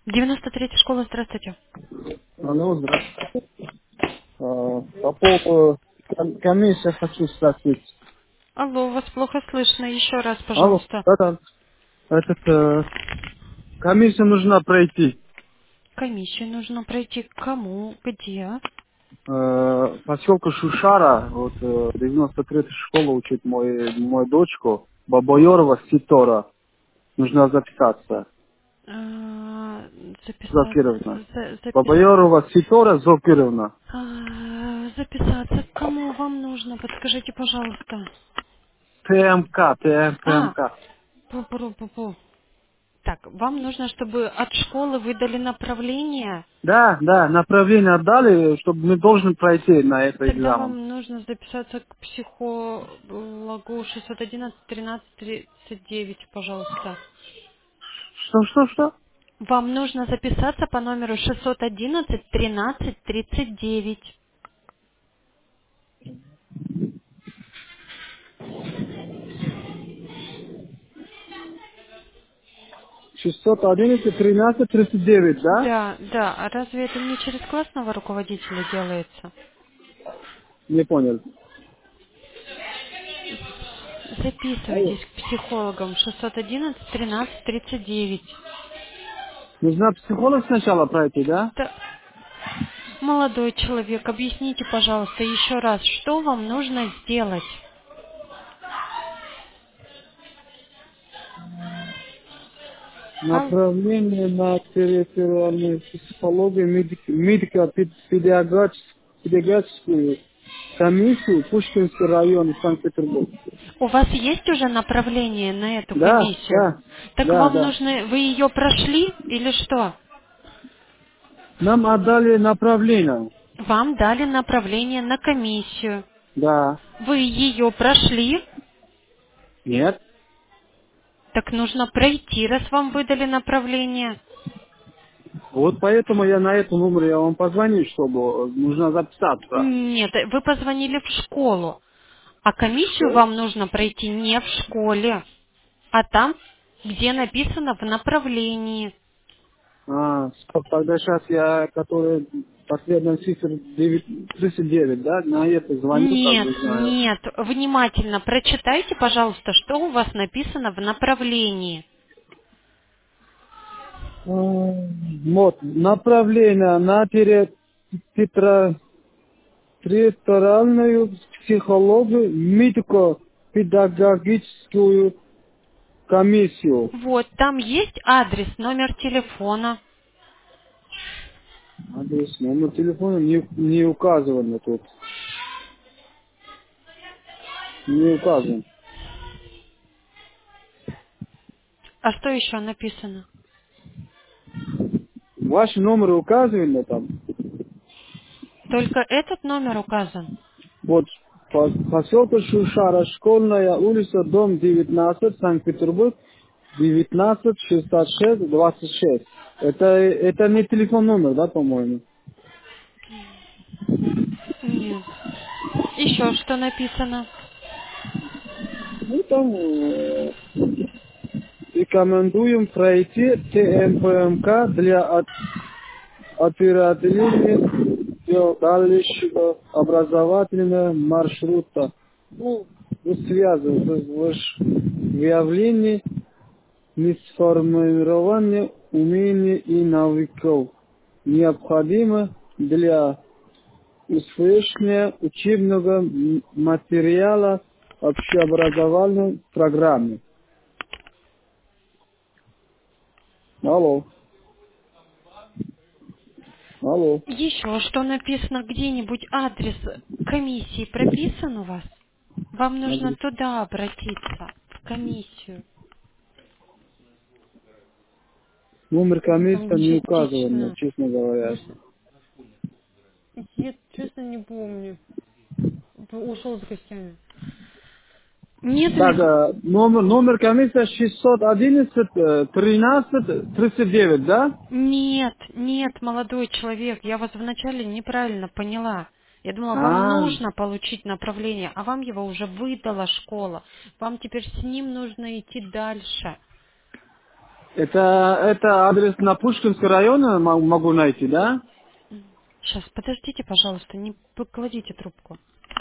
93-я школа, здравствуйте. Алло, здравствуйте. По поводу комиссии хочу спросить. Алло, вас плохо слышно. Еще раз, Алло, пожалуйста. комиссию нужно пройти. Комиссию нужно пройти к кому, где? Поселка Шушара, вот 93-я школа учит мою дочку, Бабайорова Ситора. Нужно записаться. А, Зокировна. записаться, Бабайорова Ситора Зокировна. записаться к кому вам нужно? Подскажите, пожалуйста. А, ТМК. пу-пу-пу-пу. Так, вам нужно, чтобы от школы выдали направление. Да, направление отдали, чтобы мы должны пройти на этот Тогда экзамен. вам нужно записаться к психологу 611-13-39, пожалуйста. Что? Вам нужно записаться по номеру 611-13-39. 611, 13, 39, да? Да, да. А разве это не через классного руководителя делается? Не понял. Алло. Записывайтесь к психологам 611-13-39. Нужно психолог сначала пройти, да? Да. Молодой человек, объясните, пожалуйста, еще раз, что вам нужно сделать? Ал- Направление на территориальную психологию, медико-педагогическую комиссию Пушкинский район Санкт-Петербург. У вас есть уже направление на эту Да, комиссию? да, Так да, вам да. нужно, вы ее прошли или что? Нам отдали направление. Вам дали направление на комиссию. Да. Вы ее прошли, Нет. так нужно пройти, раз вам выдали направление. Вот поэтому я на этом номере я вам позвоню, чтобы нужно записаться. Нет, вы позвонили в школу, а комиссию Что? вам нужно пройти не в школе, а там, где написано в направлении. Стоп, тогда сейчас я, который последний цифр 39, да, на это звоню, как Нет, бы знаю. нет, внимательно прочитайте, пожалуйста, что у вас написано в направлении. Вот, направление на территориальную психологию, медико-педагогическую комиссию. Вот, там есть адрес, номер телефона. Адрес, номер телефона не указано тут. Не указан. А что еще написано? Ваш номер указан там. Только этот номер указан. Вот поселка Шушара, школьная улица, дом 19, Санкт-Петербург, 19 66 26. Это не телефон номер, да, по-моему? Нет. Еще что написано? Ну, там рекомендуем пройти ТМПМК для оперативного дальнейшего образовательного маршрута. Ну, связано с выявлением несформированные умения и навыков, необходимо для усвоения учебного материала общеобразовательной программы. Алло, алло. Еще что написано где-нибудь адрес комиссии прописан у вас? Вам нужно Адрес. туда обратиться, в комиссию. Номер Ну, там комиссии не указывал, частично. честно говоря. Может, я честно не помню. Ушел с гостями. Нет у Так, них... номер комиссии 611 13 39, да? Нет, нет, молодой человек, я вас вначале неправильно поняла. Я думала, вам А, нужно получить направление, а вам его уже выдала школа. Вам теперь с ним нужно идти дальше. Это адрес на Пушкинском районе могу найти, да? Сейчас, подождите, пожалуйста, не покладите трубку.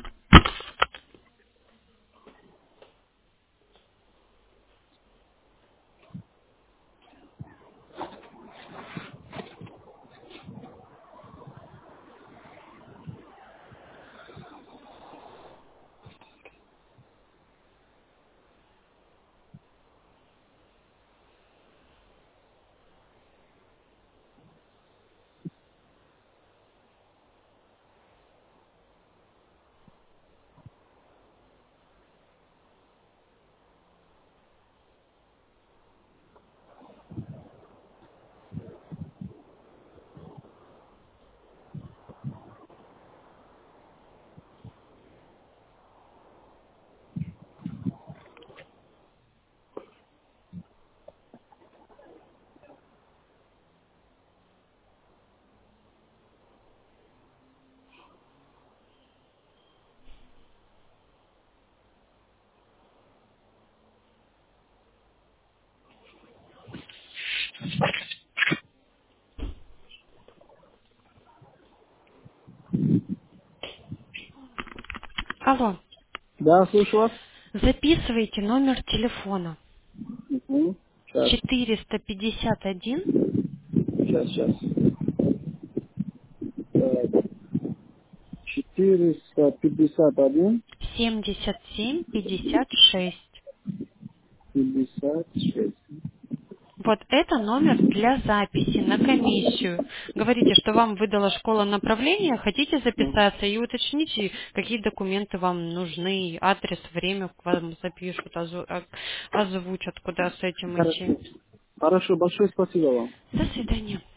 Алло, Да, слышу вас. записывайте номер телефона Мгм. Сейчас, 451 сейчас. Так, 451, 77 56. 56. Вот это номер для записи на комиссию. Говорите, что вам выдала школа направление, хотите Ну, записаться и уточните, какие документы вам нужны, адрес, время к вам запишут, озвучат, куда с этим идти. Хорошо. Хорошо, большое спасибо вам. До свидания.